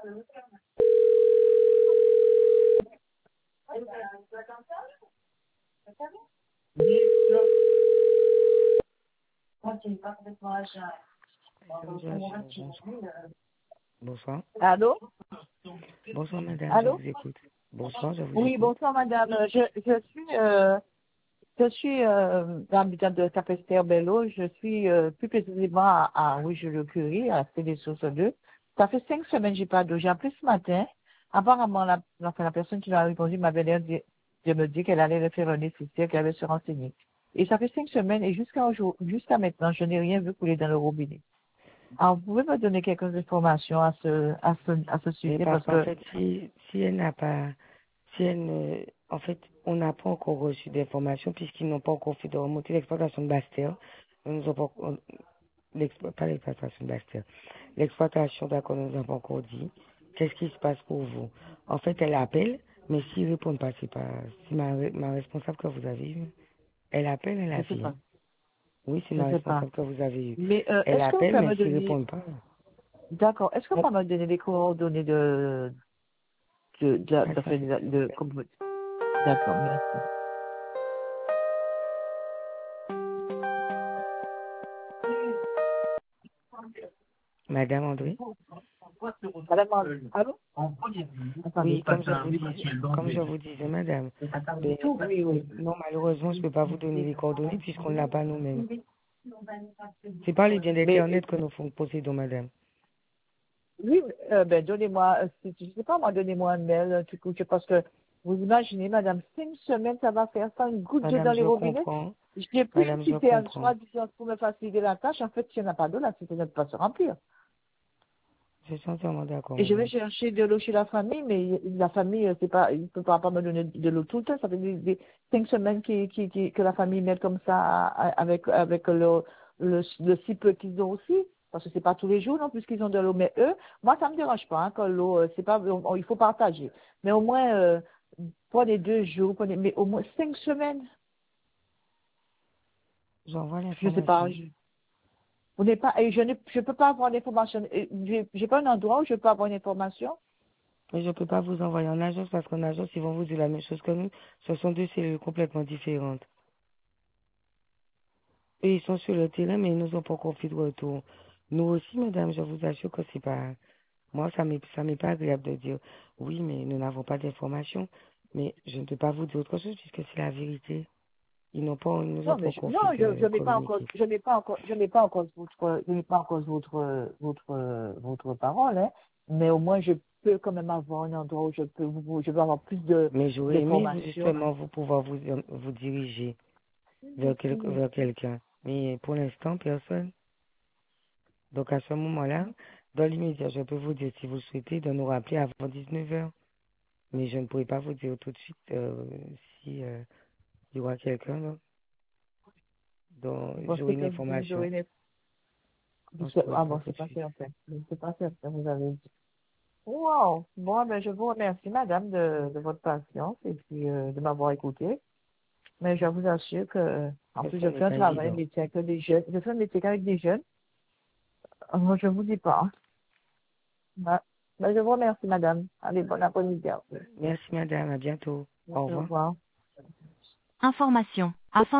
Bonsoir. Allô? Bonsoir, madame, je Allô? vous écoute. Bonsoir, je vous Oui, écoute. bonsoir madame. Je suis l'habitant de Capesterre-Bello. Je suis plus précisément à Rouge-le-Curie, à CD-Source 2. Ça fait 5 semaines que j'ai pas d'eau. J'ai appelé ce matin. Apparemment, la personne qui m'a répondu m'avait l'air de me dire qu'elle allait le faire un nécessaire, qu'elle allait se renseigner. Et ça fait 5 semaines et jusqu'à maintenant, je n'ai rien vu couler dans le robinet. Alors, vous pouvez me donner quelques informations à ce Mais sujet parce parce qu'en que fait, si elle n'a pas, si elle ne, en fait, on n'a pas encore reçu d'informations puisqu'ils n'ont pas encore fait de remonter l'exploitation de Bastère. Ils nous ont pas, pas l'exploitation de Bastère. L'exploitation, d'accord, nous avons pas encore dit. Qu'est-ce qui se passe pour vous? En fait, elle appelle, mais s'ils répondent pas, c'est pas, c'est ma responsable que vous avez eue. Elle appelle, elle je a sais vie. pas. Hein. Oui, c'est Je ma sais pas. responsable que vous avez eue. Mais Elle est-ce que vous appelle, pouvez mais me s'ils donner, répondent pas. d'accord, est-ce que vous Bon, pouvez me donner les coordonnées patience. d'accord, merci. Madame André? Madame, allô? Attendez, Oui, comme je vous disais, madame, ben, oui, oui. non, malheureusement, je ne peux pas vous donner les coordonnées puisqu'on ne l'a pas nous-mêmes. C'est pas les biens Mais, d'Internet que nous possédons, madame. oui, donnez-moi, je sais pas moi, donnez-moi un mail, un truc, parce que vous imaginez, madame, 5 semaines, ça va faire ça, une goutte d'eau Madame, dans les je robinets. comprends. J'ai pris une Madame, je citerne, comprends. soi-disant, pour me faciliter la tâche. En fait, s'il n'y en a pas d'eau, la citerne ne peut pas se remplir. Je suis entièrement d'accord, Et je vais madame. chercher de l'eau chez la famille, mais la famille, c'est pas, il ne peut pas me donner de l'eau tout le temps. Ça fait des 5 semaines que la famille met comme ça avec le si peu qu'ils ont aussi. Parce que c'est pas tous les jours non plus qu'ils ont de l'eau. Mais eux, moi, ça me dérange pas, hein, quand l'eau, c'est pas, il faut partager. Mais au moins, prenez 2 jours, mais au moins 5 semaines. J'envoie Je sais pas. l'information. Vous n'êtes pas, et je peux pas avoir l'information. J'ai pas un endroit où je peux avoir une information. Mais je ne peux pas vous envoyer en agence parce qu'en agence, ils vont vous dire la même chose que nous. Ce sont deux cellules complètement différentes. Et ils sont sur le terrain, mais ils nous ont pas encore fait de retour. Nous aussi, madame, je vous assure que c'est pas, moi, ça m'est pas agréable de dire, oui, mais nous n'avons pas d'informations. Mais je ne peux pas vous dire autre chose puisque c'est la vérité. Ils nous ont Non, pas mais encore non, fait je de mets pas encore, communiquer. je mets pas encore votre parole, hein. Mais au moins, je peux quand même avoir un endroit où je peux avoir plus Mais j'aurais aimé, d'informations. justement, vous pouvoir vous diriger vers quelqu'un. Mais pour l'instant, personne. Donc, à ce moment-là, dans l'immédiat, je peux vous dire, si vous le souhaitez, de nous rappeler avant 19 heures. Mais je ne pourrais pas vous dire tout de suite si il y aura quelqu'un dont Vous j'aurai pensez une que vous information. aurez une... Non, je ne pourrais Ah pas bon, tout c'est de pas suite. certain. C'est pas certain, vous avez dit. Wow. Bon, ben, je vous remercie, madame, de votre patience et puis de m'avoir écouté. Mais je vous assure que, en Mais plus, ce je n'est fais un pas travail, un évident. métier avec des jeunes. Je fais un métier avec des jeunes. Moi, je vous dis pas, hein. Ben, je vous remercie, madame. Allez, bon après-midi. Merci, madame. À bientôt. Au Au revoir. revoir. Information. Afin